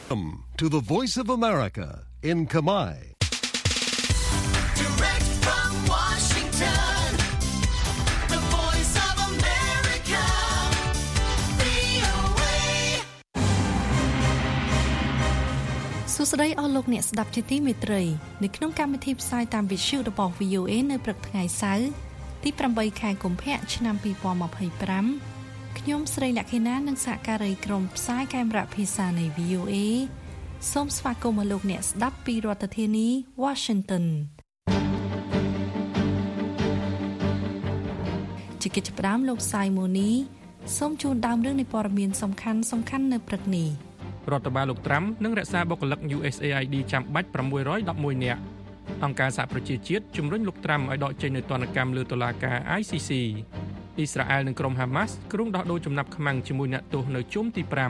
Welcome to the Voice of America in Khmer. Direct from Washington, the Voice of America, VOA. សួស្តីអស់លោកអ្នកស្ដាប់ជាទីមេត្រីនៅក្នុងកម្មវិធីផ្សាយតាមវិទ្យុរបស់ VOA នៅព្រឹកថ្ងៃសៅរ៍ទី 8 ខែកុម្ភៈឆ្នាំ 2025 ខ្ញុំស្រីលក្ខិណានិងសហការីក្រុមផ្សាយកាមេរ៉ាភាសានៃ VOA សូមស្វាគមន៍លោកអ្នកស្ដាប់ពីរដ្ឋធានី Washington ជាកិច្ចផ្ដើមលោកសាយម៉ូនីសូមជូនដើមរឿងនៃព័ត៌មានសំខាន់នៅព្រឹកនេះរដ្ឋបាលលោកត្រាំនឹងរក្សាបុគ្គលិក USAID ចាំបាច់611នាក់អង្គការសហប្រជាជាតិជំរុញលោកត្រាំឲ្យដកចេញនូវទណ្ឌកម្មលើតុលាការ ICC អ៊ីស្រាអែលនិងក្រុមហាម៉ាស់គ្រោងដោះដូរចំណាប់ខ្មាំងជាមួយអ្នកទោសនៅជុំទី 5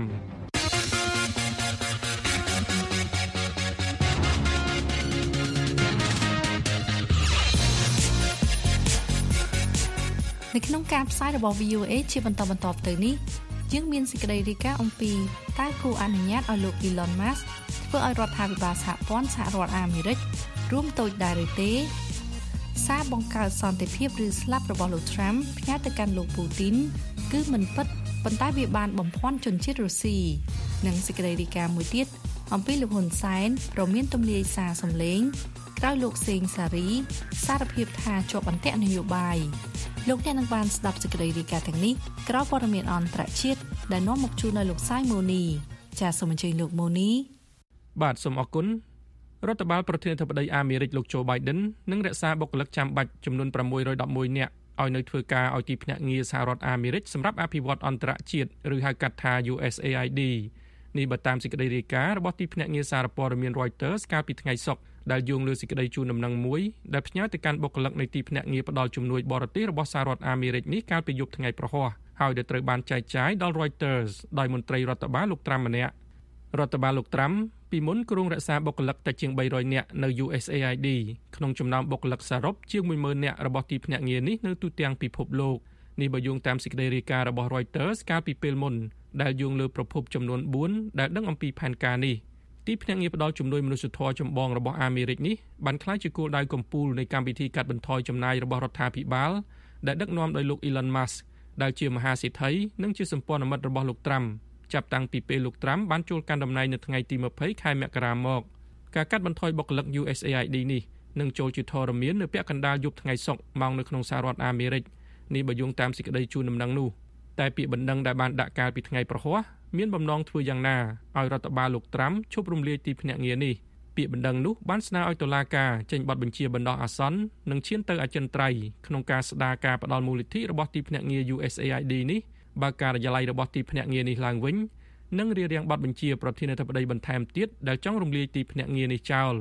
នៅក្នុងការផ្សាយរបស់ VOA ជាបន្តទៅនេះយើងមានសេចក្តីរាយការណ៍អំពីតើគូអនុញ្ញាតឲ្យលោក Elon Musk ធ្វើឲ្យរដ្ឋាភិបាលសហព័ន្ធសហរដ្ឋអាមេរិករួមតូចដែរឬទេសារបង្កើតសន្តិភាពឬស្លាប់របស់លោក Trump ផ្ញើទៅកាន់លោក Putin គឺមិនពិតប៉ុន្តែវាបានបំភាន់ជនជាតិរុស្ស៊ីនិងសេចក្តីរាយការណ៍មួយទៀតអំពីលោកហ៊ុនសែនប្រមានទម្លាយសារសម្លេងក្រោយលោកសេងសារីសារភាពថាជាប់អន្ទាក់នយោបាយលោកអ្នកនឹងបានស្ដាប់សេចក្តីរាយការណ៍ទាំងនេះក្រោយព័ត៌មានអន្តរជាតិដែលនាំមកជូនដល់លោកសាយម៉ូនីចាសសូមអញ្ជើញលោកម៉ូនីបាទសូមអរគុណរដ្ឋបាលប្រធានាធិបតីអាមេរិកលោកโจ Biden នឹងរក្សាបុគ្គលិកចាំបាច់ចំនួន611នាក់ឲ្យនៅធ្វើការឲ្យទីភ្នាក់ងារសហរដ្ឋអាមេរិកសម្រាប់អភិវឌ្ឍអន្តរជាតិឬហៅកាត់ថា USAID នេះបើតាមសេចក្តីរាយការណ៍របស់ទីភ្នាក់ងារសារព័ត៌មាន Reuters កាលពីថ្ងៃសុក្រដែលយោងលើសេចក្តីជូនដំណឹងមួយដែលផ្ញើទៅកាន់បុគ្គលិកនៃទីភ្នាក់ងារផ្ដល់ជំនួយបរទេសរបស់សហរដ្ឋអាមេរិកនេះកាលពីយប់ថ្ងៃប្រហ័សហើយដែលត្រូវបានចែកចាយដល់ Reuters ដោយមន្ត្រីរដ្ឋបាលលោកត្រាំម្នាក់រដ្ឋបាលលោកត្រាំពីមុនគ្រោងរក្សាបុគ្គលិកតិចជាង300នាក់នៅ USAID ក្នុងចំណោមបុគ្គលិកសរុបជាង 10000 នាក់របស់ទីភ្នាក់ងារនេះនៅទូទាំងពិភពលោកនេះបើយោងតាមសេចក្តីរាយការណ៍របស់ Reuters កាលពីពេលមុនដែលយោងលើប្រភពចំនួន4ដែលដឹងអំពីផែនការនេះទីភ្នាក់ងារផ្ដល់ជំនួយមនុស្សធម៌ចម្បងរបស់អាមេរិកនេះបានក្លាយជាគោលដៅកំពូលនៃកម្មវិធីកាត់បន្ថយចំណាយរបស់រដ្ឋាភិបាលដែលដឹកនាំដោយលោក Elon Musk ដែលជាមហាសេដ្ឋីនិងជាសម្ព័ន្ធមិត្តរបស់លោកត្រាំចាប់តាំងពីពេលលោកត្រាំបានចូលកាន់តំណែងនៅថ្ងៃទី20ខែមករាមកការកាត់បន្ថយបុគ្គលិក USAID នេះនឹងចូលជាធរមាននៅពាក់កណ្ដាលយប់ថ្ងៃសុក្រម៉ោងនៅក្នុងសហរដ្ឋអាមេរិកនេះបើយោងតាមសេចក្តីជូនដំណឹងនោះតែពាក្យបណ្ដឹងដែលបានដាក់កាលពីថ្ងៃប្រហ័សមានបំណងធ្វើយ៉ាងណាឲ្យរដ្ឋបាលលោកត្រាំឈប់រំលាយទីភ្នាក់ងារនេះពាក្យបណ្ដឹងនោះបានស្នើឲ្យតុលាការចេញបទបញ្ជាបណ្ដោះអាសន្ននិងឈានទៅអចិន្ត្រៃយ៍ក្នុងការស្ដារការផ្ដល់មូលនិធិរបស់ទីភ្នាក់ងារ USAID នេះបើការិយាល័យរបស់ទីភ្នាក់ងារនេះឡើងវិញនិងរារាំងបទបញ្ជាប្រធានាធិបតីបន្ថែមទៀតដែលចង់រំលាយទីភ្នាក់ងារនេះចោល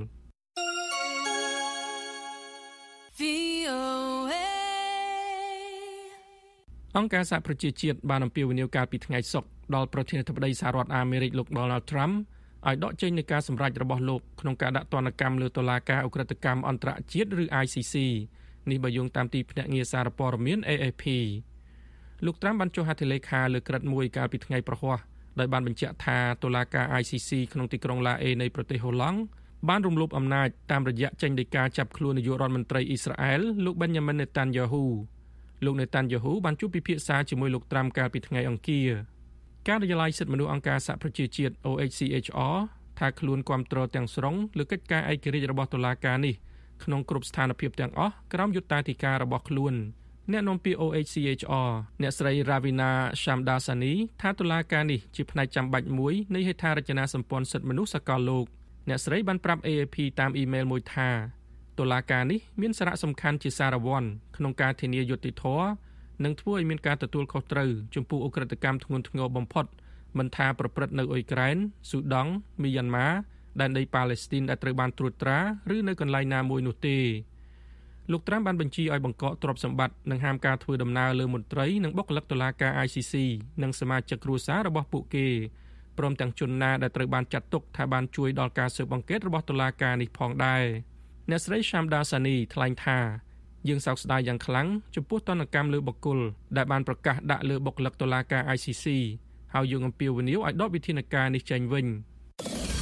អង្គការសហប្រជាជាតិបានអំពាវនាវកាលពីថ្ងៃសុក្រដល់ប្រធានាធិបតីសហរដ្ឋអាមេរិកលោក Donald Trump ឲ្យដកចេញនូវការសម្រេចរបស់លោកក្នុងការដាក់ទណ្ឌកម្មលើតុលាការឧក្រិដ្ឋកម្មអន្តរជាតិឬ ICC នេះបើយោងតាមទីភ្នាក់ងារសារព័ត៌មាន AFP លោក Trump បានចុះហត្ថលេខាលើក្រឹត្យមួយកាលពីថ្ងៃប្រហ័សដោយបានបញ្ជាក់ថាតុលាការ ICC ក្នុងទីក្រុងឡាអេនៃប្រទេសហូឡង់បានរំលោភអំណាចតាមរយៈចេញដីកាចាប់ខ្លួននាយករដ្ឋមន្ត្រីអ៊ីស្រាអែលលោក Benjamin Netanyahu លោក Netanyahu បានជួបពិភាក្សាជាមួយលោក Trump កាលពីថ្ងៃអង្គារការិយាល័យសិទ្ធិមនុស្សអង្គការសហប្រជាជាតិ OHCHR ថាខ្លួនគាំទ្រទាំងស្រុងលើកិច្ចការឯករាជ្យរបស់តុលាការនេះក្នុងគ្រប់ស្ថានភាពទាំងអស់ក្រោមយុត្តាធិការរបស់ខ្លួនអ្នកនាំពាក្យ OHCHR អ្នកស្រី Ravina Shamdasani ថាតុលាការនេះជាផ្នែកចាំបាច់មួយនៃហេដ្ឋារចនាសម្ព័ន្ធសិទ្ធិមនុស្សសកលលោកអ្នកស្រីបានប្រាប់ AFP តាមអ៊ីមែលមួយថាតុលាការនេះមានសារៈសំខាន់ជាសារវ័នក្នុងការធានាយុត្តិធម៌និងធ្វើឲ្យមានការទទួលខុសត្រូវចំពោះឧក្រិដ្ឋកម្មធ្ងន់ធ្ងរបំផុតមិនថាប្រព្រឹត្តនៅអ៊ុយក្រែនស៊ូដង់មីយ៉ាន់ម៉ាដែនដីប៉ាឡេស្ទីនដែលត្រូវបានត្រួតត្រាឬនៅកន្លែងណាមួយនោះទេលោកត្រាំបានបញ្ជាឲ្យបង្កកទ្រព្យសម្បត្តិនិងហាមការធ្វើដំណើរលើមន្ត្រីនិងបុគ្គលិកតុលាការ ICC និងសមាជិកគ្រួសាររបស់ពួកគេព្រមទាំងជនណាដែលត្រូវបានចាត់ទុកថាបានជួយដល់ការស៊ើបអង្កេតរបស់តុលាការនេះផងដែរអ្នកស្រី Shamdasani ថ្លែងថាយើងសោកស្ដាយយ៉ាងខ្លាំងចំពោះទណ្ឌកម្មលើបុគ្គលដែលបានប្រកាសដាក់លើបុគ្គលិកតុលាការ ICC ហើយយើងអំពាវនាវឲ្យដកវិធានការនេះចេញវិញ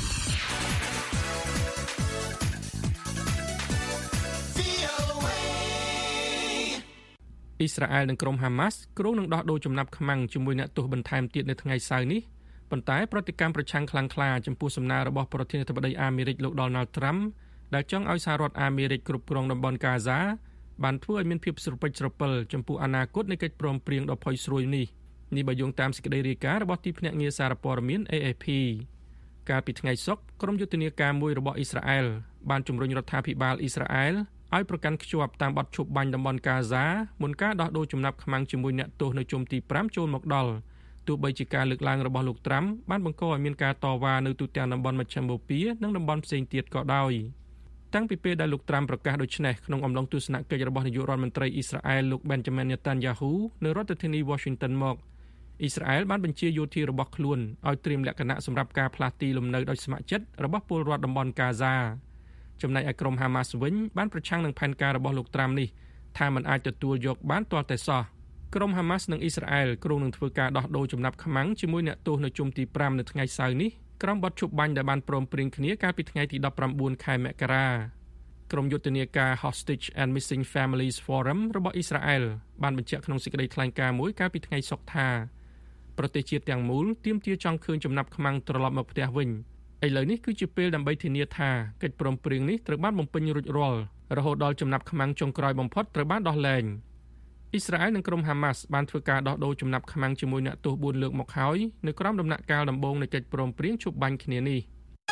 អ៊ីស្រាអែលនិងក្រុមហាម៉ាស់គ្រោងនឹងដោះដូរចំណាប់ខ្មាំងជាមួយអ្នកទោសបន្ថែមទៀតនៅថ្ងៃសៅរ៍នេះប៉ុន្តែប្រតិកម្មប្រឆាំងខ្លាំងក្លាចំពោះសំណើរបស់ប្រធានាធិបតីអាមេរិកលោក Donald Trump ដែលចង់ឲ្យសហរដ្ឋអាមេរិកគ្រប់គ្រងតំបន់កាហ្សាបានធ្វើឲ្យមានភាពស្រពេចស្រពិលចំពោះអនាគតនៃកិច្ចព្រមព្រៀងដ៏ផុយស្រួយនេះបើយោងតាមសេចក្តីរាយការណ៍របស់ទីភ្នាក់ងារសារព័ត៌មាន AFP កាលពីថ្ងៃសុក្រក្រុមយុទ្ធនាការមួយរបស់អ៊ីស្រាអែលបានជំរុញរដ្ឋាភិបាលអ៊ីស្រាអែលឲ្យប្រកាន់ខ្ជាប់តាមបទឈប់បាញ់តំបន់កាហ្សាមុនការដោះដូរចំណាប់ខ្មាំងជាមួយអ្នកទោសនៅជុំទី5ចូលមកដល់ទោះបីជាការលើកឡើងរបស់លោកត្រាំបានបង្កឲ្យមានការតវ៉ានៅទូទាំងតំបន់មជ្ឈិមបូព៌ានិងតំបន់ផ្សេងទៀតក៏ដោយតាំងពីពេលដែលលោកត្រាំប្រកាសដូច្នេះក្នុងអំឡុងទស្សនកិច្ចរបស់នាយករដ្ឋមន្ត្រីអ៊ីស្រាអែលលោក Benjamin Netanyahu នៅរដ្ឋធានី Washington មកអ៊ីស្រាអែលបានបញ្ជាយោធារបស់ខ្លួនឲ្យត្រៀមលក្ខណៈសម្រាប់ការផ្លាស់ទីលំនៅដោយស្ម័គ្រចិត្តរបស់ពលរដ្ឋតំបន់កាហ្សាចំណែកឯក្រុមហាម៉ាស់វិញបានប្រឆាំងនឹងផែនការរបស់លោកត្រាំនេះថាมันអាចទទួលយកបានទាល់តែសោះក្រុមហាម៉ាស់និងអ៊ីស្រាអែលគ្រោងនឹងធ្វើការដោះដូរចំណាប់ខ្មាំងជាមួយអ្នកទោសនៅជុំទី5នៅថ្ងៃសៅរ៍នេះក្រោមបទឈប់បាញ់ដែលបានព្រមព្រៀងគ្នាកាលពីថ្ងៃទី19ខែមករាក្រុមយុទ្ធនាការ Hostage and Missing Families Forum របស់អ៊ីស្រាអែលបានបញ្ជាក់ក្នុងសេចក្តីថ្លែងការណ៍មួយកាលពីថ្ងៃសុក្រថាប្រទេសជាតិទាំងមូលទាមទារចង់ឃើញចំណាប់ខ្មាំងត្រឡប់មកផ្ទះវិញឥឡូវនេះគឺជាពេលដើម្បីធានាថាកិច្ចព្រមព្រៀងនេះត្រូវបានបំពេញរួចរាល់រហូតដល់ចំណាប់ខ្មាំងចុងក្រោយបំផុតត្រូវបានដោះលែងអ៊ីស្រាអែលនិងក្រុមហាម៉ាស់បានធ្វើការដោះដូរចំណាប់ខ្មាំងជាមួយអ្នកទោស4លើកមកហើយនៅក្រោមដំណាក់កាលដំបូងនៃកិច្ចព្រមព្រៀងឈប់បាញ់គ្នានេះ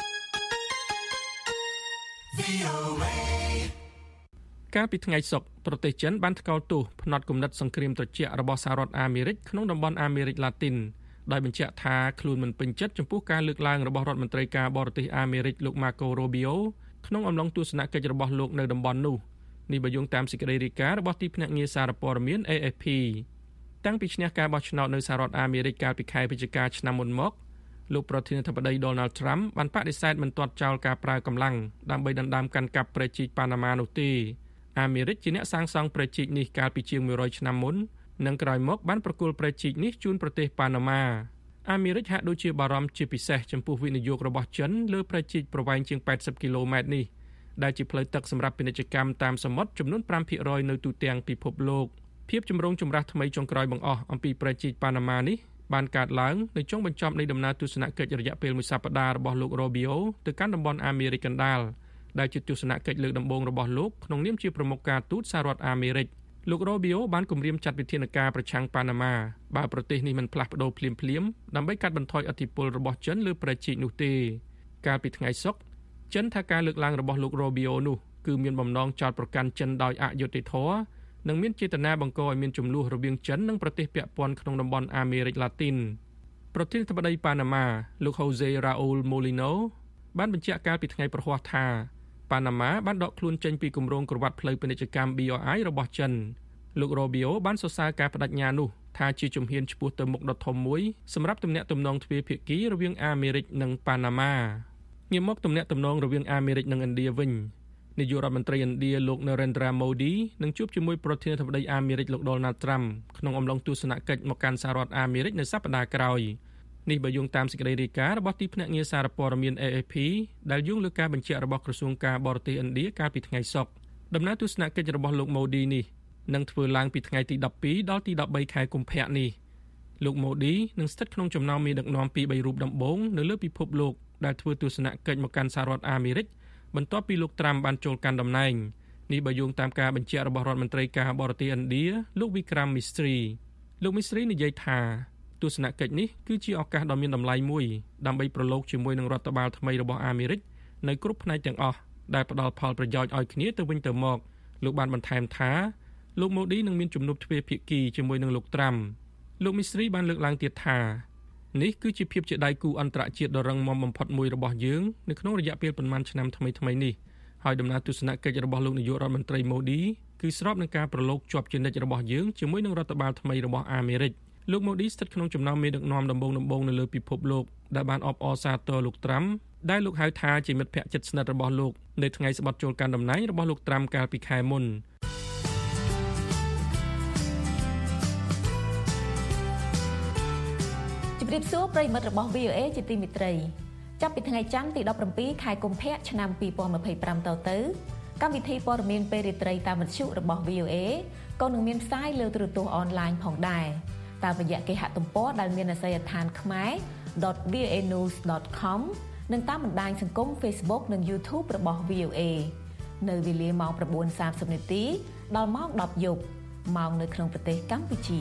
កាលពីថ្ងៃសុក្រប្រទេសចិនបានថ្កោលទោសផ្នត់គំនិតសង្គ្រាមត្រជាក់របស់សហរដ្ឋអាមេរិកក្នុងតំបន់អាមេរិកឡាទីនដោយបញ្ជាក់ថាខ្លួនមិនពេញចិត្តចំពោះការលើកឡើងរបស់រដ្ឋមន្ត្រីការបរទេសអាមេរិកលោក Marco Rubio ក្នុងអំឡុងទស្សនកិច្ចរបស់លោកនៅតំបន់នោះនេះបើយោងតាមសេចក្តីរាយការណ៍របស់ទីភ្នាក់ងារសារព័ត៌មាន AFP តាំងពីឈ្នះការបោះឆ្នោតនៅសហរដ្ឋអាមេរិកកាលពីខែវិច្ឆិកាឆ្នាំមុនមកលោកប្រធានាធិបតី Donald Trump បានបដិសេធមិនទាត់ចោលការប្រើកម្លាំងដើម្បីដណ្ដើមកាន់កាប់ព្រែកជីកប៉ាណាម៉ានោះទេអាមេរិកជាអ្នកសាងសង់ព្រែកជីកនេះកាលពីជាង100ឆ្នាំមុននិងក្រោយមកបានប្រគល់ព្រែកជីកនេះជូនប្រទេសប៉ាណាម៉ាអាមេរិកហាក់ដូចជាបារម្ភជាពិសេសចំពោះវិនិយោគរបស់ចិនលើព្រែកជីកប្រវែងជាង80គីឡូម៉ែត្រនេះដែលជាផ្លូវទឹកសម្រាប់ពាណិជ្ជកម្មតាមសមុទ្រចំនួន 5% នៅទូទាំងពិភពលោកភាពចម្រូងចម្រាសថ្មីចុងក្រោយបង្អស់អំពីព្រែកជីកប៉ាណាម៉ានេះបានកើតឡើងនៅចុងបញ្ចប់នៃដំណើរទស្សនកិច្ចរយៈពេល1សប្តាហ៍របស់លោក Rubio ទៅកាន់តំបន់អាមេរិកកណ្ដាលដែលជាទស្សនកិច្ចលើកដំបូងរបស់លោកក្នុងនាមជាប្រមុខការទូតសហរដ្ឋអាមេរិកលោក Rubio បានគម្រាមចាត់វិធានការប្រឆាំងប៉ាណាម៉ាបើប្រទេសនេះមិនផ្លាស់ប្ដូរភ្លាមៗដើម្បីកាត់បន្ថយឥទ្ធិពលរបស់ចិនលើព្រែកជីកនោះទេកាលពីថ្ងៃសុក្រចិនថាការលើកឡើងរបស់លោក Rubio នោះគឺមានបំណងចោទប្រកាន់ចិនដោយអយុត្តិធម៌និងមានចេតនាបង្កឲ្យមានជម្លោះរវាងចិននិងប្រទេសពាក់ព័ន្ធក្នុងតំបន់អាមេរិកឡាទីនប្រធានាធិបតីប៉ាណាម៉ាលោក Jose Raul Molino បានបញ្ជាក់កាលពីថ្ងៃប្រហ័សថាប៉ាណាម៉ាបានដកខ្លួនចេញពីគម្រោងក្រវ៉ាត់ផ្លូវពាណិជ្ជកម្ម BRI របស់ចិនលោក Rubio បានសរសើរការបដិញ្ញានោះថាជាជំហានឆ្ពោះទៅមុខដ៏ធំមួយសម្រាប់ទំនាក់ទំនងទ្វេភាគីរវាងអាមេរិកនិងប៉ាណាម៉ាងាកមកទំនាក់ទំនងរវាងអាមេរិកនិងឥណ្ឌាវិញនាយករដ្ឋមន្ត្រីឥណ្ឌាលោក Narendra Modi នឹងជួបជាមួយប្រធានាធិបតីអាមេរិកលោក Donald Trump ក្នុងអំឡុងទស្សនកិច្ចមកកាន់សហរដ្ឋអាមេរិកនៅសប្តាហ៍ក្រោយនេះបើយោងតាមសេចក្តីរាយការណ៍របស់ទីភ្នាក់ងារសារព័ត៌មាន AFP ដែលយោងលើការបញ្ជាក់របស់ក្រសួងការបរទេសឥណ្ឌាកាលពីថ្ងៃសុក្រដំណើរទស្សនកិច្ចរបស់លោក Modi នេះនឹងធ្វើឡើងពីថ្ងៃទី12ដល់ទី13ខែកុម្ភៈនេះលោក Modi នឹងស្ថិតក្នុងចំណោមមេដឹកនាំពី3រូបដំបូងនៅលើពិភពលោកដែលធ្វើទស្សនកិច្ចមកកាន់សហរដ្ឋអាមេរិកបន្ទាប់ពីលោក Trump បានចូលកាន់តំណែងនេះបើយោងតាមការបញ្ជាក់របស់រដ្ឋមន្ត្រីការបរទេសឥណ្ឌាលោក Vikram Misri លោក Misri និយាយថាទស្សនកិច្ចនេះគឺជាឱកាសដ៏មានតម្លៃមួយដើម្បីប្រឡូកជាមួយនឹងរដ្ឋបាលថ្មីរបស់អាមេរិកនៅគ្រប់ផ្នែកទាំងអស់ដែលផ្ដល់ផលប្រយោជន៍ឲ្យគ្នាទៅវិញទៅមកលោកបានបន្ថែមថាលោក Modi នឹងមានជំនួបទ្វេភាគីជាមួយនឹងលោក Trump លោក Misri បានលើកឡើងទៀតថានេះគឺជាភាពជាដៃគូអន្តរជាតិដ៏រឹងមាំបំផុតមួយរបស់យើងនៅក្នុងរយៈពេលប៉ុន្មានឆ្នាំថ្មីៗនេះហើយដំណើរទស្សនកិច្ចរបស់លោកនាយករដ្ឋមន្ត្រី Modi គឺស្របនឹងការប្រឡូកជាប់ជានិច្ចរបស់យើងជាមួយនឹងរដ្ឋបាលថ្មីរបស់អាមេរិកលោក Modi ស្ថិតក្នុងចំណោមមេដឹកនាំដំបូងៗនៅលើពិភពលោកដែលបានអបអរសាទរលោក Trump ដែលលោកហៅថាជាមិត្តភក្តិជិតស្និទ្ធរបស់លោកនៅថ្ងៃស្បត់ចូលកាន់តំណែងរបស់លោក Trump កាលពីខែមុនជម្រាបសួរប្រិយមិត្តរបស់ VOA ជាទីមេត្រីចាប់ពីថ្ងៃច័ន្ទទី17ខែកុម្ភៈឆ្នាំ2025តទៅកម្មវិធីព័ត៌មានពេលរាត្រីតាមវិទ្យុរបស់ VOA ក៏នឹងមានផ្សាយលើទូរទស្សន៍អនឡាញផងដែរតាមរយៈគេហទំព័រដែលមានអាសយដ្ឋានkhmer.voanews.com និងតាមបណ្ដាញសង្គម Facebook និង YouTube របស់ VOA នៅវេលាម៉ោង 9:30 នាទីដល់ម៉ោង 10 យប់ម៉ោងនៅក្នុងប្រទេសកម្ពុជា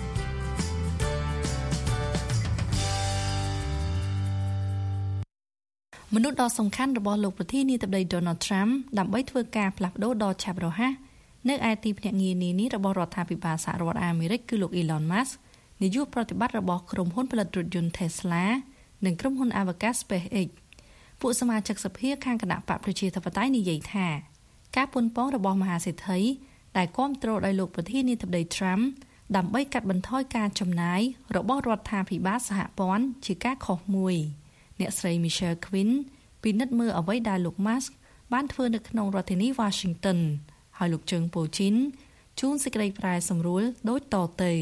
មនុស្សដ៏សំខាន់របស់លោកប្រធានាធិបតី Donald Trump ដើម្បីធ្វើការផ្លាស់ប្ដូរដ៏ឆាប់រហ័សនៅឯទីភ្នាក់ងារនានារបស់រដ្ឋាភិបាលសហរដ្ឋអាមេរិកគឺលោក Elon Musk នាយកប្រតិបត្តិរបស់ក្រុមហ៊ុនផលិតរថយន្ត Tesla និងក្រុមហ៊ុនអវកាស SpaceX ពួកសមាជិកសភាខាងគណៈបកប្រជាធិបតេយ្យនិយាយថាការប៉ុនប៉ងរបស់មហាសេដ្ឋីដែលគាំទ្រដោយលោកប្រធានាធិបតី Trump ដើម្បីកាត់បន្ថយការចំណាយរបស់រដ្ឋាភិបាលសហព័ន្ធជាការខុសមួយអ្នកស្រី Michelle Quinn ពិនិត្យមើលអ្វីដែលលោក Musk បានធ្វើនៅក្នុងរដ្ឋធានី Washington ហើយលោកជើងពូជីនជួនសេចក្តីប្រែសម្រួលដូចតទៅ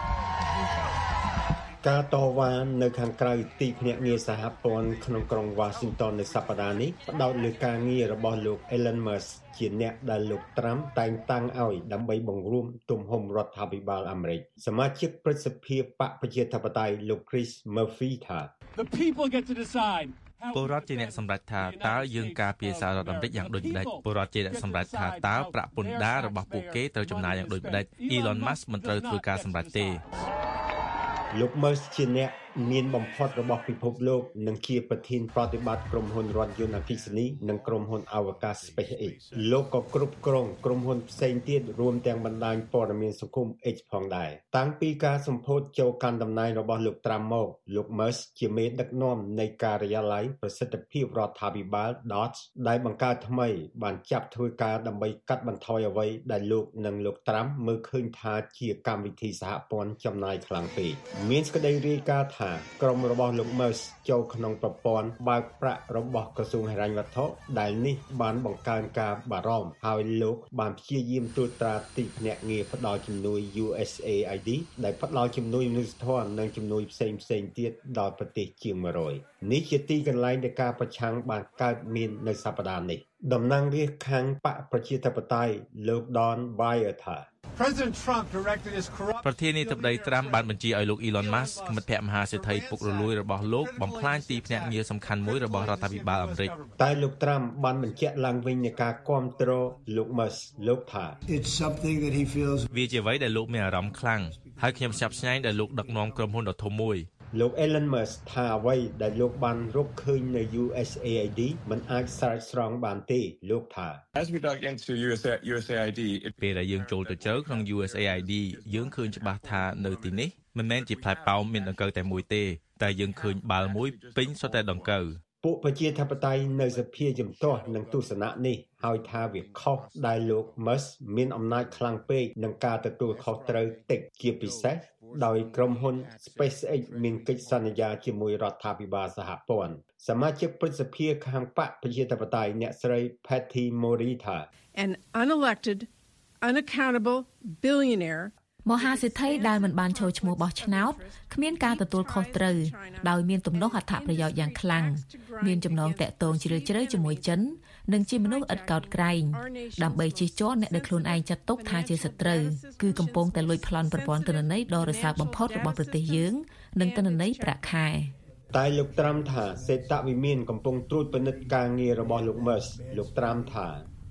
ការតវ៉ានៅខាងក្រៅទីភ្នាក់ងារសហព័ន្ធក្នុងក្រុង Washington នៅសប្តាហ៍នេះផ្ដោតលើការងាររបស់លោក Elon Musk ជាអ្នកដែលលោក Trump តែងតាំងឲ្យដើម្បីបង្រួមទំហំរដ្ឋាភិបាលអាមេរិកសមាជិកព្រឹទ្ធសភាបកប្រជាធិបតេយ្យលោក Chris Murphy ថា The people get to decide ពលរដ្ឋជាអ្នកសម្រេចថាតើយើងការពារសហរដ្ឋអាមេរិកយ៉ាងដូចម្តេចពលរដ្ឋជាអ្នកសម្រេចថាតើប្រាក់ពន្ធដាររបស់ពួកគេត្រូវចំណាយយ៉ាងដូចម្តេច Elon Musk មិនត្រូវធ្វើការសម្រេចទេលោក Musk ជាអ្នកមានបំផុតរបស់ពិភពលោកនិងជាប្រធានប្រតិបត្តិក្រុមហ៊ុនរថយន្តអគ្គិសនីនិងក្រុមហ៊ុនអវកាស SpaceX លោកក៏គ្រប់គ្រងក្រុមហ៊ុនផ្សេងទៀតរួមទាំងបណ្ដាញព័ត៌មានសង្គម X ផងដែរតាំងពីការសម្ពោធចូលកាន់តំណែងរបស់លោក Trump មកលោក Musk ជាមេដឹកនាំនៃការិយាល័យប្រសិទ្ធភាពរដ្ឋាភិបាល DOGE ដែលបង្កើតថ្មីបានចាប់ធ្វើការដើម្បីកាត់បន្ថយអ្វីដែលលោកនិងលោក Trump មើលឃើញថាជាកម្មវិធីសហព័ន្ធចំណាយខ្លាំងពេកមានសេចក្តីរាយការណ៍ថាក្រុមរបស់លោក Musk ចូលក្នុងប្រព័ន្ធបើកប្រាក់របស់ក្រសួងហិរញ្ញវត្ថុដែលនេះបានបង្កើនការបារម្ភហើយលោកបានព្យាយាមត្រួតត្រាទីភ្នាក់ងារផ្ដល់ជំនួយ USAID ដែលផ្ដល់ជំនួយមនុស្សធម៌និងជំនួយផ្សេងៗទៀតដល់ប្រទេសជាង100នេះជាទីកន្លែងដែលការប្រឆាំងបានកើតមាននៅសប្តាហ៍នេះតំណាងរាស្ត្រខាងបកប្រជាធិបតេយ្យលោក Don Beyer ថា President Trump directed his corrupt ប្រធានាធិបតី Trump បានបញ្ជាឲ្យលោក Elon Musk មិត្តភក្តិមហាសេដ្ឋីពុករលួយរបស់លោកបំផ្លាញទីភ្នាក់ងារសំខាន់មួយរបស់រដ្ឋាភិបាលអាមេរិកតែលោក Trump បានបញ្ជាក់ឡើងវិញនៃការគាំទ្រលោក Musk លោកថា It's something that he feels វាជាអ្វីដែលលោកមានអារម្មណ៍ខ្លាំងហើយខ្ញុំស្ញប់ស្ញែងដែលលោកដឹកនាំក្រុមហ៊ុនដ៏ធំមួយលោក Elon Musk ថាអ្វីដែលលោកបានរកឃើញនៅ USAID មិនអាចស្រោចស្រង់បានទេលោកថា As we dug into USAID ពេលដែលយើងចូលទៅជ្រៅក្នុង USAID យើងឃើញច្បាស់ថានៅទីនេះមិនមែនជាផ្លែប៉ោមមានដង្កូវតែមួយទេតែយើងឃើញបាល់មួយពេញសុទ្ធតែដង្កូវពួកប្រជាធិបតេយ្យនៅសភាជំទាស់នឹងទស្សនៈនេះហើយថាវាខុសដែលលោក Musk មានអំណាចខ្លាំងពេកនឹងការទទួលខុសត្រូវតិចជាពិសេសដោយក្រុមហ៊ុន SpaceX មានកិច្ចសន្យាជាមួយរដ្ឋាភិបាលសហព័ន្ធសមាជិកព្រឹទ្ធសភាខាងបកប្រជាធិបតេយ្យអ្នកស្រី Patty Murray ថា An unelected, unaccountable billionaire មហាសេដ្ឋីដែលមិនបានចូលឈ្មោះបោះឆ្នោតគ្មានការទទួលខុសត្រូវដោយមានទំនាស់អត្ថប្រយោជន៍យ៉ាងខ្លាំងមានចំណងតាក់ទងជ្រាលជ្រៅជាមួយចិននិងជាមនុស្សឥតកោតក្រែងដើម្បីជិះជាន់អ្នកដែលខ្លួនឯងចាត់ទុកថាជាសត្រូវគឺកំពុងតែលួចប្លន់ប្រព័ន្ធទិន្នន័យដ៏រសើបបំផុតរបស់ប្រទេសយើងនិងទិន្នន័យប្រាក់ខែតែលោក Trump ថាសេតវិមានកំពុងត្រួតពិនិត្យការងាររបស់លោក Musk លោក Trump ថា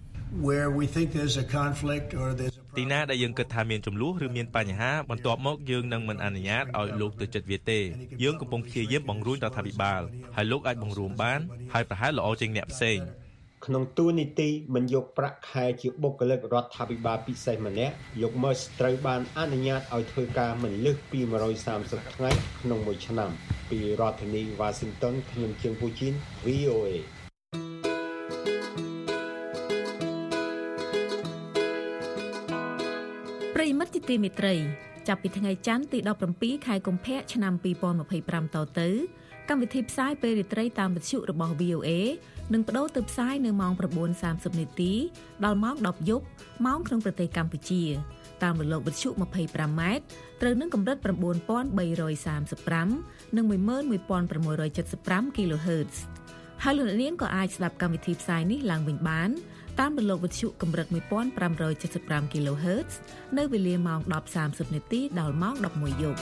where we think there's a conflict or there's ទីណាដែលយើងគិតថាមានចំនួនឬមានបញ្ហាបន្ទាប់មកយើងនឹងមិនអនុញ្ញាតឲ្យលោកទៅចិត្តវាទេយើងកំពុងព្យាយាមបង្រួញរដ្ឋាភិបាលហើយលោកអាចបង្រួមបានហើយប្រហែលល្អជាងអ្នកផ្សេងក្នុងទូនីតិមិនយកប្រាក់ខែជាបុគ្គលិករដ្ឋាភិបាលពិសេសម្នាក់លោក Musk ត្រូវបានអនុញ្ញាតឲ្យធ្វើការមិនលើសពី130ថ្ងៃក្នុងមួយឆ្នាំពីរដ្ឋធានី Washington ខ្ញុំជាងពូជីន VOA ប្រិយមិត្តជាទីមេត្រីចាប់ពីថ្ងៃច័ន្ទទី17ខែកុម្ភៈឆ្នាំ2025តទៅកម្មវិធីផ្សាយពេលរាត្រីតាមវិទ្យុរបស់ VOA នឹងបដូរទៅផ្សាយនៅម៉ោង 9:30 នាទីដល់ម៉ោង 10 យប់ម៉ោងក្នុងប្រទេសកម្ពុជាតាមរលកវិទ្យុ 25 ម៉ែត្រត្រូវនឹងកម្រិត 9335 និង 11675 kHz ហើយលោកនាងក៏អាចស្ដាប់កម្មវិធីផ្សាយនេះឡើងវិញបានតាមរលកវិទ្យុកម្រិត 1575 kHz នៅវេលាម៉ោង 10:30 នាទីដល់ម៉ោង 11 យប់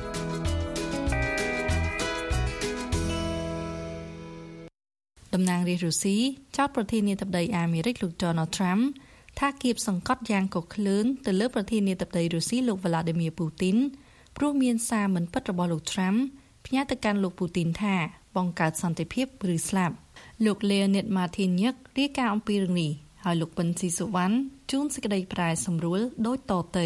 តំណាងរាស្ត្ររុស្ស៊ីចោទប្រធានាធិបតីអាមេរិកលោក Donald Trump ថាគៀបសង្កត់យ៉ាងកក្លឿនទៅលើប្រធានាធិបតីរុស្ស៊ីលោក Vladimir Putin ព្រោះមានសារមិនពិតរបស់លោក Trump ផ្ញើទៅកាន់លោក Putin ថាបង្កើតសន្តិភាពឬស្លាប់លោក Leonid Martiniuk រាយការណ៍អំពីរឿងនេះហើយលោកពិនស៊ីសុវណ្ណជួនសេចក្តីប្រែសម្រួលដូចតទៅ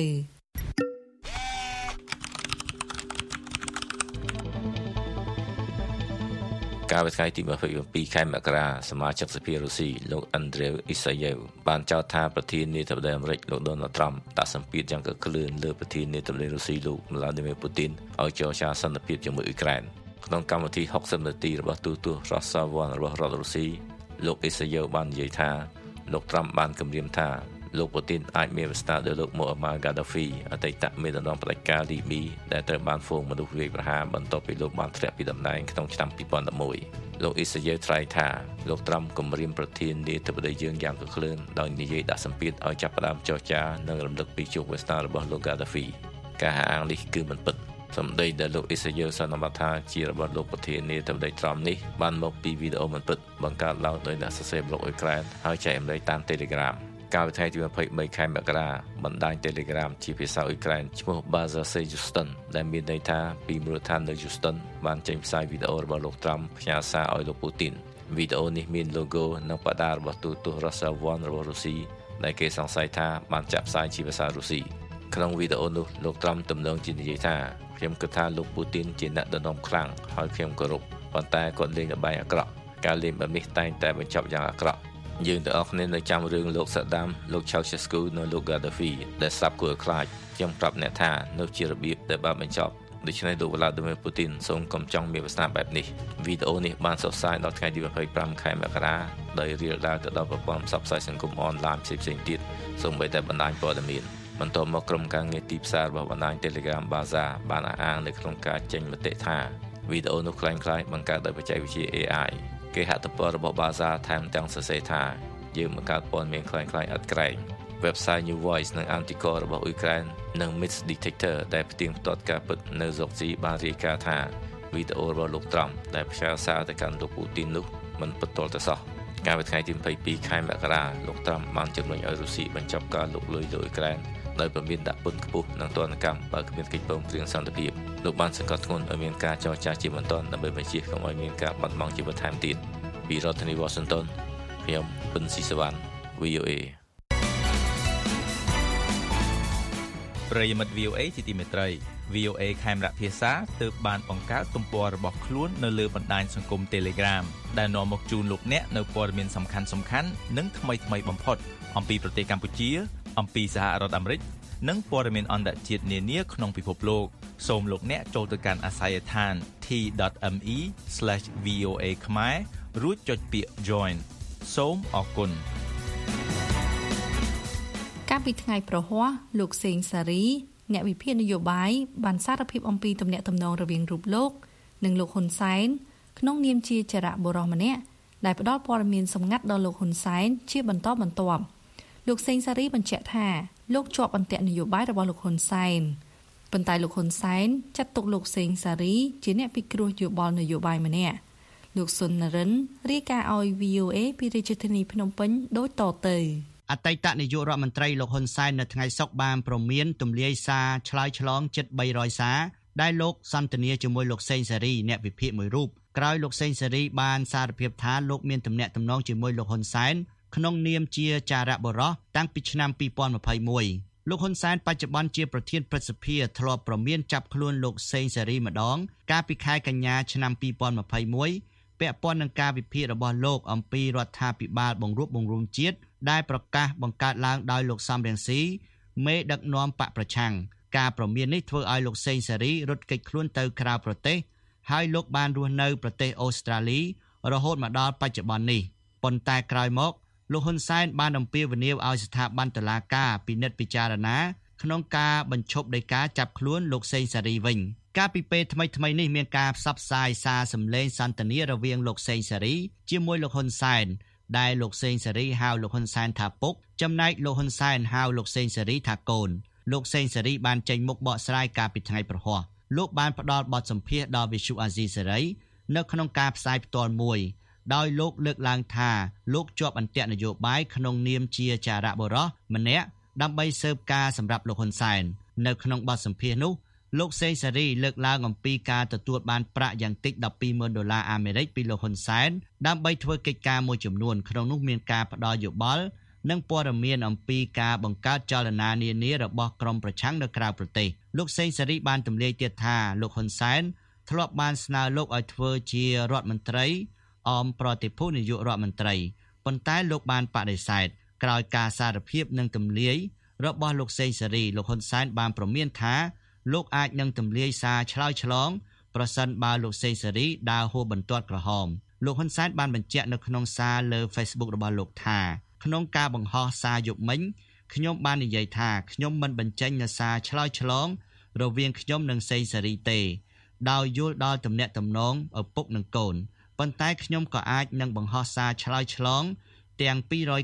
កាលពីថ្ងៃទី22ខែមករាសមាជិកសភារុស្ស៊ីលោក Andrei Isayev បានចោទថាប្រធានាធិបតីអាមេរិកលោក Donald Trump ដាក់សម្ពាធយ៉ាងកក្លឿនលើប្រធានាធិបតីរុស្ស៊ីលោក Vladimir Putin ឲ្យចរចាសន្តិភាពជាមួយអ៊ុយក្រែនក្នុងកម្មវិធី60នាទីរបស់ទូតរសវ័នរបស់រដ្ឋរុស្ស៊ីលោក Isayev បាននិយាយថាលោក Trump បានគម្រាមថាលោក Putin អាចមានវិស្តារដល់លោក Muammar Gaddafi អតីតមេដឹកនាំផ្ដាច់ការលីប៊ីដែលត្រូវបានហ្វូងមនុស្សវាយប្រហារបន្ទាប់ពីលោកបានធ្លាក់ពីតំណែងក្នុងឆ្នាំ2011លោក Isayev ថ្លែងថាលោក Trump គម្រាមប្រធានាធិបតីយើងយ៉ាងកក្លឿនដោយនិយាយដាក់សម្ពាធឲ្យចាប់ផ្ដើមចរចានិងរំលឹកពីជោគវាសនារបស់លោក Gaddafi ការហាអាងនេះគឺមិនពិតសម្ដីដែលលោក Isayev សន្មតថាជារបស់លោកប្រធានាធិបតី Trump នេះបានមកពីវីដេអូមិនពិតបង្កើតឡើងដោយអ្នកសរសេរប្លុកអ៊ុយក្រែនហើយចែករំលែកតាម Telegram កាលពីថ្ងៃទី23ខែមករាបណ្ដាញ Telegram ជាភាសាអ៊ុយក្រែនឈ្មោះ Baza Houston ដែលមានន័យថាពីមូលដ្ឋាននៅ Houston បានចេញផ្សាយវីដេអូរបស់លោក Trump ផ្ញើសារឲ្យលោក Putin វីដេអូនេះមាន logo និងបដារបស់ទូតរសវ័នរបស់រុស្ស៊ីដែលគេសង្ស័យថាបានចាក់ផ្សាយជាភាសារុស្ស៊ីក្នុងវីដេអូនោះលោក Trump ទំនងជានិយាយថាខ្ញុំគិតថាលោក Putin ជាអ្នកដឹកនាំខ្លាំងហើយខ្ញុំគោរពប៉ុន្តែគាត់លេងល្បែងអាក្រក់ការលេងបែបនេះតែងតែបញ្ចប់យ៉ាងអាក្រក់យើងទាំងអស់គ្នានៅចាំរឿងលោកសាដាមលោក Ceausescu និងលោក Gaddafi ដែលស្លាប់គួរឲ្យខ្លាចខ្ញុំប្រាប់អ្នកថានោះជារបៀបដែលបានបញ្ចប់ដូច្នេះលោក Vladimir Putin សូមកុំចង់មានវាសនាបែបនេះវីដេអូនេះបានចុះផ្សាយដល់ថ្ងៃទី25ខែមករាដោយរាលដាលទៅដល់ប្រព័ន្ធផ្សព្វផ្សាយសង្គមអនឡាញផ្សេងៗទៀតសូម្បីតែបណ្ដាញព័ត៌មានបន្ទាប់មកក្រុមការងារទីផ្សាររបស់បណ្ដាញ Telegram Baza បានអះអាងនៅក្នុងការចេញមតិថាវីដេអូនោះคล้ายៗបង្កើតដោយបច្ចេកវិទ្យា AI គេហទំព័ររបស់ Baza ថែមទាំងសរសេរថាយើងបង្កើតព័ត៌មានคล้ายៗឥតក្រែង Website New Voice និង Antikor របស់អ៊ុយក្រែននិង Myth Detector ដែលផ្ទៀងផ្ទាត់ការពិតនៅស្រុកស៊ីបានរាយការណ៍ថាវីដេអូរបស់លោក Trump ដែលផ្សាយសារទៅកាន់លោក Putin នោះមិនពិតទាល់តែសោះកាលពីថ្ងៃទី22ខែមករាលោក Trump បានជំរុញឲ្យរុស្ស៊ីបញ្ចប់ការលុកលុយលើអ៊ុយក្រែនដោយប្រមានដាក់ពន្ធខ្ពស់និងទណ្ឌកម្មបើគ្មានកិច្ចព្រមព្រៀងសន្តិភាពលោកបានសង្កត់ធ្ងន់ឲ្យមានការចរចាជាបន្ទាន់ដើម្បីបញ្ជាកុំឲ្យមានការបាត់បង់ជីវិតថែមទៀតពីរដ្ឋធានី Washington ខ្ញុំពិនស៊ីសវណ្ណ VOA ប្រិយមិត្ត VOA ជាទីមេត្រី VOA ខេមរៈភាសាទើបបានបង្កើតទំព័ររបស់ខ្លួននៅលើបណ្ដាញសង្គម Telegram ដែលនាំមកជូនលោកអ្នកនៅព័ត៌មានសំខាន់ៗនិងថ្មីៗបំផុតអំពីប្រទេសកម្ពុជាអំពីសហរដ្ឋអាមេរិកនិងព័ត៌មានអន្តរជាតិនានាក្នុងពិភពលោកសូមលោកអ្នកចូលទៅកាន់អាសយដ្ឋាន t.me/voa ខ្មែររួចចុចពាក្យ join សូមអរគុណកាលពីថ្ងៃប្រហ័សលោកសេងសារីអ្នកវិភាគនយោបាយបានសារភាពអំពីទំនាក់ទំនងរវាងរូបលោកនិងលោកហ៊ុនសែនក្នុងនាមជាចរៈបុរសម្នាក់ដែលផ្ដល់ព័ត៌មានសម្ងាត់ដល់លោកហ៊ុនសែនជាបន្តបន្ទាប់លោកសេងសារីបញ្ជាក់ថាលោកជាប់អន្ទាក់នយោបាយរបស់លោកហ៊ុនសែនប៉ុន្តែលោកហ៊ុនសែនចាត់ទុកលោកសេងសារីជាអ្នកពិគ្រោះយោបល់នយោបាយម្នាក់លោកសុននរិនរាយការណ៍ឲ្យ VOA ពីរាជធានីភ្នំពេញដូចតទៅអតីតនាយករដ្ឋមន្ត្រីលោកហ៊ុនសែននៅថ្ងៃសុក្របានព្រមានទម្លាយសារឆ្លើយឆ្លងជិត300សារដែលលោកសន្ទនាជាមួយលោកសេងសារីអ្នកវិភាគមួយរូបក្រោយលោកសេងសារីបានសារភាពថាលោកមានទំនាក់ទំនងជាមួយលោកហ៊ុនសែនក្នុងនាមជាចារៈបុរសតាំងពីឆ្នាំ2021លោកហ៊ុនសែនបច្ចុប្បន្នជាប្រធានព្រឹទ្ធសភាធ្លាប់ប្រមានចាប់ខ្លួនលោកសេងសារីម្ដងកាលពីខែកញ្ញាឆ្នាំ2021ពាក់ព័ន្ធនឹងការវិភាគរបស់លោកអំពីរដ្ឋាភិបាលបង្រួបបង្រួមជាតិដែលប្រកាសបង្កើតឡើងដោយលោកសំរងស៊ីមេដឹកនាំបកប្រឆាំងការប្រមាននេះធ្វើឲ្យលោកសេងសារីរត់គេចខ្លួនទៅក្រៅប្រទេសហើយលោកបានរស់នៅប្រទេសអូស្ត្រាលីរហូតមកដល់បច្ចុប្បន្ននេះប៉ុន្តែក្រោយមកលោកហ៊ុនសែនបានអំពាវនាវឲ្យស្ថាប័នតុលាការពិនិត្យពិចារណាក្នុងការបញ្ឈប់ដីកាចាប់ខ្លួនលោកសេងសារីវិញកាលពីពេលថ្មីៗនេះមានការផ្សព្វផ្សាយសារសម្លេងសន្ទនារវាងលោកសេងសារីជាមួយលោកហ៊ុនសែនដែលលោកសេងសេរីហៅលោកហ៊ុនសែនថាពុកចំណែកលោកហ៊ុនសែនហៅលោកសេងសេរីថាកូនលោកសេងសេរីបានចេញមុខបកស្រាយកាលពីថ្ងៃប្រហ័សលោកបានផ្ដល់បទសម្ភាសន៍ដល់វិទ្យុអាស៊ីសេរីនៅក្នុងការផ្សាយផ្ទាល់មួយដោយលោកលើកឡើងថាលោកជាប់អន្ទាក់នយោបាយក្នុងនាមជាចារៈបុរសម្នាក់ដើម្បីស៊ើបការសម្រាប់លោកហ៊ុនសែននៅក្នុងបទសម្ភាសន៍នោះលោកសេងសេរីលើកឡើងអំពីការទទួលបានប្រាក់យ៉ាងតិច$120,000អាមេរិកពីលោកហ៊ុនសែនដើម្បីធ្វើកិច្ចការមួយចំនួនក្នុងនោះមានការផ្ដល់យោបល់និងព័ត៌មានអំពីការបង្កើតចលនានានារបស់ក្រុមប្រឆាំងនៅក្រៅប្រទេសលោកសេងសេរីបានទម្លាយទៀតថាលោកហ៊ុនសែនធ្លាប់បានស្នើលោកឲ្យធ្វើជារដ្ឋមន្ត្រីអមប្រតិភូនាយករដ្ឋមន្ត្រីប៉ុន្តែលោកបានបដិសេធក្រោយការសារភាពនិងទម្លាយរបស់លោកសេងសេរីលោកហ៊ុនសែនបានប្រមានថាលោកអាចនឹងទម្លាយសារឆ្លើយឆ្លងប្រសិនបើលោកសេងសេរីដើរហួសបន្ទាត់ក្រហមលោកហ៊ុនសែនបានបញ្ជាក់នៅក្នុងសារលើ Facebook របស់លោកថាក្នុងការបង្ហោះសារយប់មិញខ្ញុំបាននិយាយថាខ្ញុំមិនបញ្ចេញនូវសារឆ្លើយឆ្លងរវាងខ្ញុំនិងសេងសេរីទេដោយយល់ដល់ទំនាក់ទំនងឪពុកនិងកូនប៉ុន្តែខ្ញុំក៏អាចនឹងបង្ហោះសារឆ្លើយឆ្លងទាំង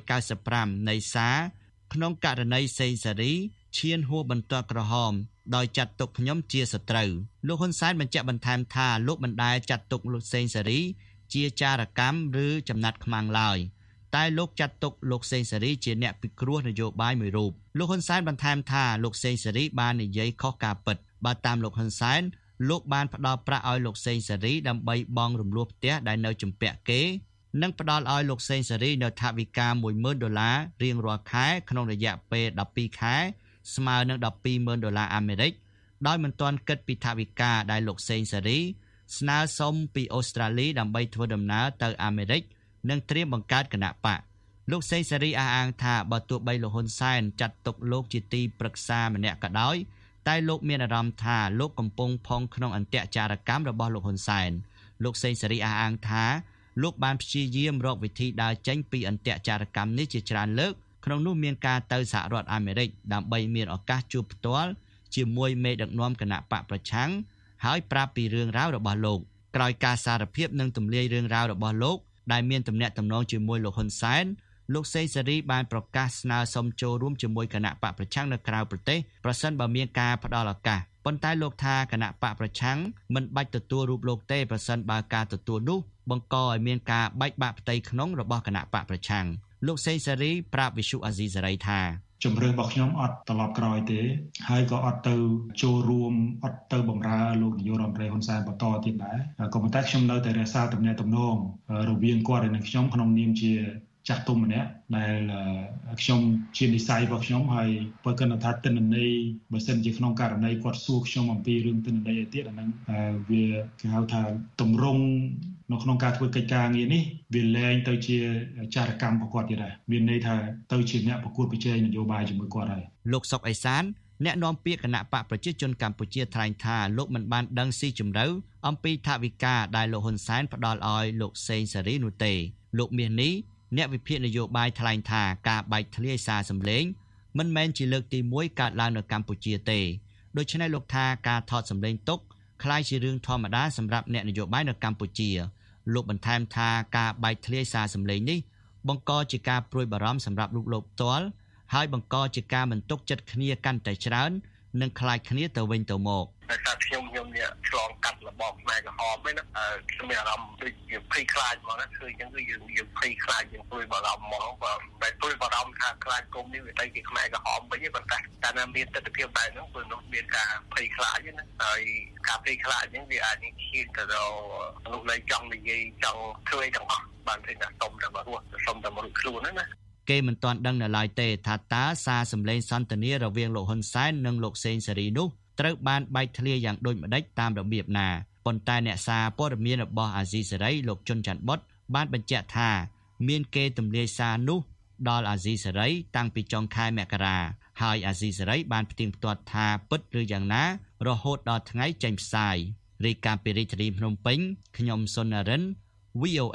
295នៃសារក្នុងករណីសេងសេរីឈានហួសបន្ទាត់ក្រហមដោយចាត់ទុកខ្ញុំជាសត្រូវលោកហ៊ុនសែនបញ្ជាក់បន្ថែមថាលោកមិនដែលចាត់ទុកលោកសេងសេរីជាចារកម្មឬចំណាត់ខ្មាំងឡើយតែលោកចាត់ទុកលោកសេងសេរីជាអ្នកពិគ្រោះនយោបាយមួយរូបលោកហ៊ុនសែនបន្ថែមថាលោកសេងសេរីបាននិយាយខុសការពិតបើតាមលោកហ៊ុនសែនលោកបានផ្ដល់ប្រាក់ឲ្យលោកសេងសេរីដើម្បីបង់រំលោះផ្ទះដែលនៅជំពាក់គេនិងផ្ដល់ឲ្យលោកសេងសេរីនៅថវិកា$10,000រៀងរាល់ខែក្នុងរយៈពេល12ខែស្មើនឹង$120,000អាមេរិកដោយមិនទាន់គិតពីថវិកាដែលលោកសេងសេរីស្នើសុំពីអូស្ត្រាលីដើម្បីធ្វើដំណើរទៅអាមេរិកនិងត្រៀមបង្កើតគណៈបកលោកសេងសេរីអះអាងថាបើទោះបីលោកហ៊ុនសែនចាត់ទុកលោកជាទីប្រឹក្សាម្នាក់ក៏ដោយតែលោកមានអារម្មណ៍ថាលោកកំពុងផុងក្នុងអន្ទាក់ចារកម្មរបស់លោកហ៊ុនសែនលោកសេងសេរីអះអាងថាលោកបានព្យាយាមរកវិធីដើរចេញពីអន្ទាក់ចារកម្មនេះជាច្រើនលើកក្នុងនោះមានការទៅសហរដ្ឋអាមេរិកដើម្បីមានឱកាសជួបផ្ទាល់ជាមួយមេដឹកនាំគណៈបកប្រឆាំងហើយប្រាប់ពីរឿងរ៉ាវរបស់លោកក្រោយការសារភាពនិងទម្លាយរឿងរ៉ាវរបស់លោកដែលមានទំនាក់ទំនងជាមួយលោកហ៊ុនសែនលោកសេងសេរីបានប្រកាសស្នើសុំចូលរួមជាមួយគណៈបកប្រឆាំងនៅក្រៅប្រទេសប្រសិនបើមានការផ្ដល់ឱកាសប៉ុន្តែលោកថាគណៈបកប្រឆាំងមិនបាច់ទទួលរូបលោកទេប្រសិនបើការទទួលនោះបង្កឲ្យមានការបែកបាក់ផ្ទៃក្នុងរបស់គណៈបកប្រឆាំងលោកសេងសេរីប្រាប់វិទ្យុអាស៊ីសេរីថាជំរឿនរបស់ខ្ញុំអត់ត្រឡប់ក្រោយទេហើយក៏អត់ទៅចូលរួមអត់ទៅបម្រើលោកនាយករដ្ឋមន្ត្រីហ៊ុនសែនបន្តទៀតដែរក៏ប៉ុន្តែខ្ញុំនៅតែរក្សាទំនាក់ទំនងរវាងគាត់និងខ្ញុំក្នុងនាមជាចាស់ទុំម្នាក់ដែលខ្ញុំជានិស្ស័យរបស់ខ្ញុំហើយបើគិតថាទិន្នន័យបើសិនជាក្នុងករណីគាត់សួរខ្ញុំអំពីរឿងទិន្នន័យទៀតអាហ្នឹងវាគេហៅថាទម្រង់នៅក្នុងការធ្វើកិច្ចការងារនេះវាលែងទៅជាចារកម្មរបស់គាត់ទៀតដែរមានន័យថាទៅជាអ្នកប្រកួតប្រជែងនយោបាយជាមួយគាត់ហើយលោកសុកអេសានអ្នកនាំពាក្យគណៈបកប្រជាជនកម្ពុជាថ្លែងថាលោកមិនបានដឹងស៊ីជម្រៅអំពីថវិកាដែលលោកហ៊ុនសែនផ្ដល់ឲ្យលោកសេងសេរីនោះទេលោកមាសនេះអ្នកវិភាគនយោបាយថ្លែងថាការបែកធ្លាយសារសម្លេងមិនមែនជាលើកទី1កើតឡើងនៅកម្ពុជាទេដូច្នេះលោកថាការថតសម្លេងទុកคล้ายជារឿងធម្មតាសម្រាប់អ្នកនយោបាយនៅកម្ពុជាលោកបន្ថែមថាការបែកធ្លាយសារសម្លេងនេះបង្កជាការព្រួយបារម្ភសម្រាប់លោកផ្ទាល់ហើយបង្កជាការមិនទុកចិត្តគ្នាកាន់តែច្រើននិងខ្លាចគ្នាទៅវិញទៅមកតែថាខ្ញុំនេះឆ្លងកាត់របបខ្មែរក្រហមហ្នឹងណាខ្ញុំមានអារម្មណ៍ដូចជាភ័យខ្លាចហ្មងណាគឺអញ្ចឹងគឺយើងភ័យខ្លាចយើងព្រួយបារម្ភហ្មងបើព្រួយបារម្ភថាខ្លាចគុំនេះវាទៅជាខ្មែរក្រហមវិញប៉ុន្តែតែនៅមានទស្សនវិជ្ជាបែបហ្នឹងគឺនោះមានការភ័យខ្លាចណាហើយការភ័យខ្លាចហ្នឹងវាអាចនឹងឈានទៅដល់លោកលេងចង់និយាយចង់ធ្វើទាំងអស់បានឃើញថាសុំតែមកខ្លួនណាគេមិនទាន់ដឹងនៅឡើយទេថាតើសារសម្លេងសន្ទនារវាងលោកហ៊ុនសែននិងលោកសេងសេរីនោះត្រូវបានបែកធ្លាយយ៉ាងដូចម្តេចតាមរបៀបណាប៉ុន្តែអ្នកសារព័ត៌មានរបស់អាស៊ីសេរីលោកជុនច័ន្ទបុតបានបញ្ជាក់ថាមានគេទម្លាយសារនោះដល់អាស៊ីសេរីតាំងពីចុងខែមករាហើយអាស៊ីសេរីបានផ្ទៀងផ្ទាត់ថាពិតឬយ៉ាងណារហូតដល់ថ្ងៃចេញផ្សាយរាយការណ៍ពីរាជធានីភ្នំពេញខ្ញុំសុននរិន VOA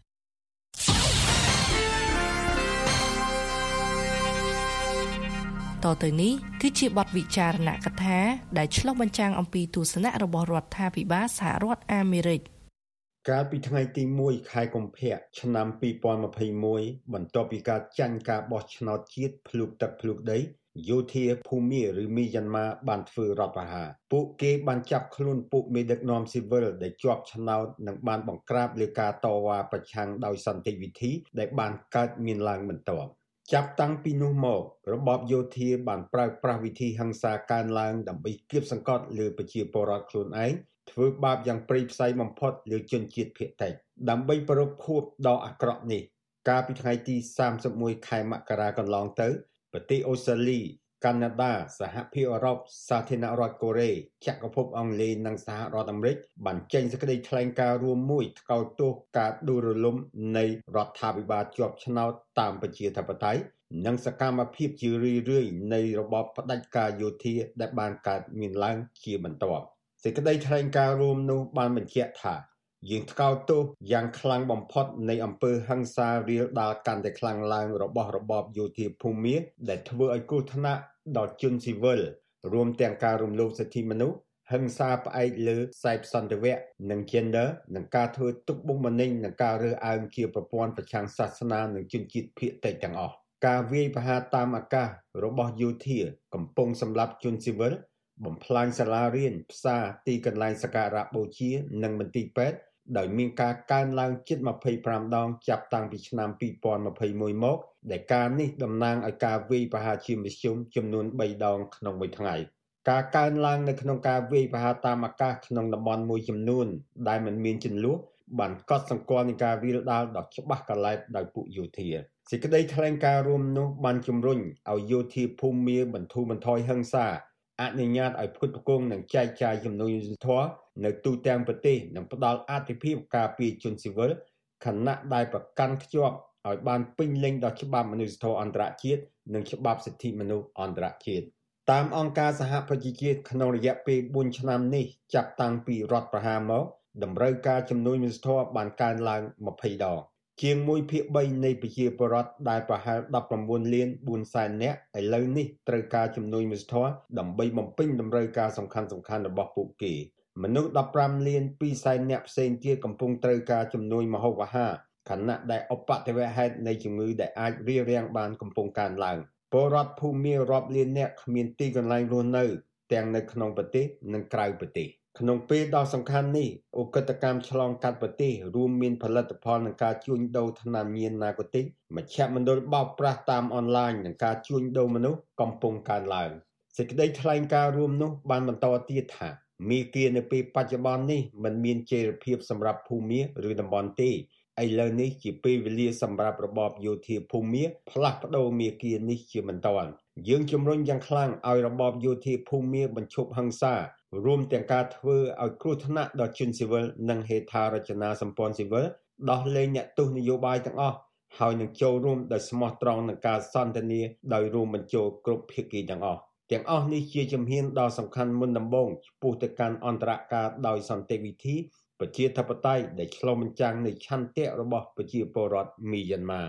តទៅនេះគឺជាបទវិចារណកថាដែលឆ្លុះបញ្ចាំងអំពីទស្សនៈរបស់រដ្ឋាភិបាលសហរដ្ឋអាមេរិកកាលពីថ្ងៃទី1ខែកុម្ភៈឆ្នាំ2021បន្ទាប់ពីការចាញ់ការបោះឆ្នោតជាតិភ្លុកទឹកភ្លុកដីយោធាភូមាឬមីយ៉ាន់ម៉ាបានធ្វើរដ្ឋប្រហារពួកគេបានចាប់ខ្លួនពួកមេដឹកនាំស៊ីវិលដែលជាប់ឆ្នោតនិងបានបង្ក្រាបលើការតវ៉ាប្រឆាំងដោយសន្តិវិធីដែលបានកើតមានឡើងបន្ទាប់ចាប់តាំងពីនោះមករបបយោធាបានប្រើប្រាស់វិធីហិង្សាកើនឡើងដើម្បីគៀបសង្កត់លើប្រជាពលរដ្ឋខ្លួនឯងធ្វើបាបយ៉ាងព្រៃផ្សៃបំផុតលើជនជាតិភាគតិចដើម្បីប្រារព្ធខួបដ៏អាក្រក់នេះកាលពីថ្ងៃទី31ខែមករាកន្លងទៅប្រទេសអូស្ត្រាលីកាណាដាសហភាពអឺរ៉ុបសាធារណរដ្ឋកូរ៉េចក្រភពអង់គ្លេសនិងសហរដ្ឋអាមេរិកបានចេញសេចក្តីថ្លែងការណ៍រួមមួយថ្កោលទោសការដួលរលំនៃរដ្ឋាភិបាលជាប់ឆ្នោតតាមប្រជាធិបតេយ្យនិងសកម្មភាពជារឿយៗនៃរបបផ្ដាច់ការយោធាដែលបានកើតមានឡើងជាបន្ទាប់សេចក្តីថ្លែងការណ៍រួមនោះបានបញ្ជាក់ថាយើងថ្កោលទោសយ៉ាងខ្លាំងបំផុតនៃអំពើហិង្សារាលដាលកាន់តែខ្លាំងឡើងរបស់របបយោធាភូមាដែលធ្វើឲ្យគ្រោះថ្នាក់ដល់ជនស៊ីវិលរួមទាំងការរំលោភសិទ្ធិមនុស្សហិង្សាផ្អែកលើសេពសន្តិវៈនិង gender និងការធ្វើទុកបុកម្នេញនិងការរើសអើងជាប្រព័ន្ធប្រឆាំងសាសនានិងជនជាតិភាគតិចទាំងអស់ការវាយប្រហារតាមអាកាសរបស់យោធាកំពុងសម្លាប់ជនស៊ីវិលបំផ្លាញសាលារៀនផ្សារទីកន្លែងសក្ការៈបូជានិងមន្ទីរពេទ្យដោយមានការកើនឡើងជិត25ដងចាប់តាំងពីឆ្នាំ2021មកដែលការនេះតំណាងឲ្យការវាយប្រហារជាមធ្យមចំនួន3ដងក្នុងមួយថ្ងៃការកើនឡើងនៅក្នុងការវាយប្រហារតាមអាកាសក្នុងតំបន់មួយចំនួនដែលមិនមានជម្លោះបានកត់សម្គាល់នឹងការវាយដាលដ៏ច្បាស់កលែបដោយពួកយោធាសេចក្តីថ្លែងការណ៍រួមនោះបានជំរុញឲ្យយោធាភូមាបន្ធូរបន្ថយហិង្សាអនុញ្ញាតឲ្យផ្គត់ផ្គង់និងចែកចាយជំនួយយុត្តិធម៌នៅទូទាំងប្រទេសនិងផ្ដល់អាទិភាពការពារជនស៊ីវិលខណៈដែលប្រកាន់ខ្ជាប់ឲ្យបានពេញលេញដល់ច្បាប់មនុស្សធម៌អន្តរជាតិនិងច្បាប់សិទ្ធិមនុស្សអន្តរជាតិតាមអង្គការសហប្រជាជាតិក្នុងរយៈពេល4ឆ្នាំនេះចាប់តាំងពីរដ្ឋប្រហារមកតម្រូវការជំនួយមនុស្សធម៌បានកើនឡើង20ដងជាង 1/3 នៃប្រជាពលរដ្ឋដែលប្រហែល19លាន4សែននាក់ឥឡូវនេះត្រូវការជំនួយមនុស្សធម៌ដើម្បីបំពេញតម្រូវការសំខាន់ៗរបស់ពួកគេមនុស្ស15លាន2សែននាក់ផ្សេងទៀតកំពុងត្រូវការជំនួយម្ហូបអាហារខណៈដែលឧបទ្ទវហេតុនៃជំងឺដែលអាចរារាំងបានកំពុងកើនឡើងពលរដ្ឋភូមារាប់លាននាក់គ្មានទីកន្លែងរស់នៅទាំងនៅក្នុងប្រទេសនិងក្រៅប្រទេសក្នុងពេលដ៏សំខាន់នេះឧក្រិដ្ឋកម្មឆ្លងកាត់ប្រទេសរួមមានផលិតផលនិងការជួញដូរថ្នាំញៀនណាកូទិកមជ្ឈមណ្ឌលបោកប្រាស់តាមអនឡាញនិងការជួញដូរមនុស្សកំពុងកើនឡើងសេចក្តីថ្លែងការណ៍រួមនោះបានបន្តទៀតថាមេគានៅពេលបច្ចុប្បន្ននេះមិនមានចីរភាពសម្រាប់ភូមាឬតំបន់ទេឥឡូវនេះជាពេលវេលាសម្រាប់របបយោធាភូមាផ្លាស់ប្ដូរមេគានេះជាបន្តយើងជំរុញយ៉ាងខ្លាំងឲ្យរបបយោធាភូមាបញ្ឈប់ហិង្សារួមទាំងការធ្វើឲ្យគ្រោះថ្នាក់ដល់ជនស៊ីវិលនិងហេដ្ឋារចនាសម្ព័ន្ធស៊ីវិលដោះលែងអ្នកទោសនយោបាយទាំងអស់ហើយនឹងចូលរួមដោយស្មោះត្រង់នឹងការសន្ទនាដោយរួមបញ្ចូលគ្រប់ភាគីទាំងអស់នេះជាជំហានដ៏សំខាន់មុនដំបូងឆ្ពោះទៅកាន់អន្តរការដោយសន្តិវិធីប្រជាធិបតេយ្យដែលឆ្លុះបញ្ចាំងនៃឆន្ទៈរបស់ប្រជាពលរដ្ឋមីយ៉ាន់ម៉ា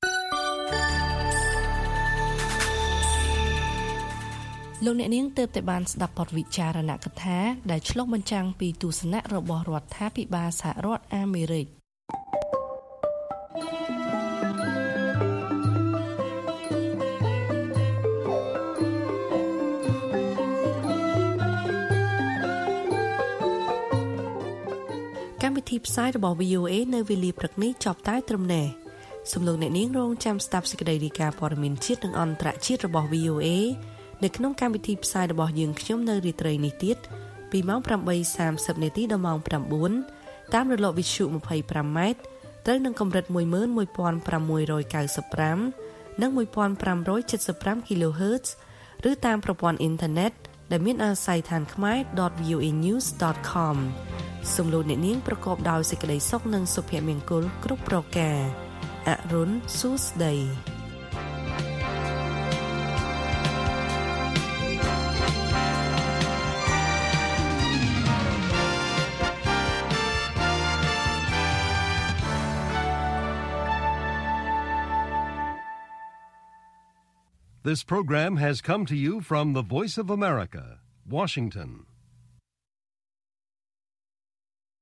លោកអ្នកនាងទើបតែបានស្ដាប់បទវិចារណកថាដែលឆ្លុះបញ្ចាំងពីទស្សនៈរបស់រដ្ឋាភិបាលសហរដ្ឋអាមេរិកកម្មវិធីផ្សាយរបស់ VOA នៅវេលាព្រឹកនេះចប់តែត្រឹមនេះសូមលោកអ្នកនាងរងចាំស្ដាប់សេចក្តីរាយការណ៍ព័ត៌មានជាតិនិងអន្តរជាតិរបស់ VOA នៅក្នុងកម្មវិធីផ្សាយរបស់យើងខ្ញុំនៅរាត្រីនេះទៀតពីម៉ោង 8:30 នាទីដល់ម៉ោង 9 តាមរលកវិទ្យុ 25 ម៉ែត្រត្រូវនឹងកម្រិត 11695 និង 1575 kHz ឬតាមប្រព័ន្ធអ៊ីនធឺណិតដែលមានអាស័យដ្ឋានខ្មែរ .voanews.com សូមលោកអ្នកនាងប្រកបដោយសេចក្តីសុខនិងសុភមង្គលគ្រប់ប្រការអរុនសួស្តី This program has come to you from the Voice of America, Washington.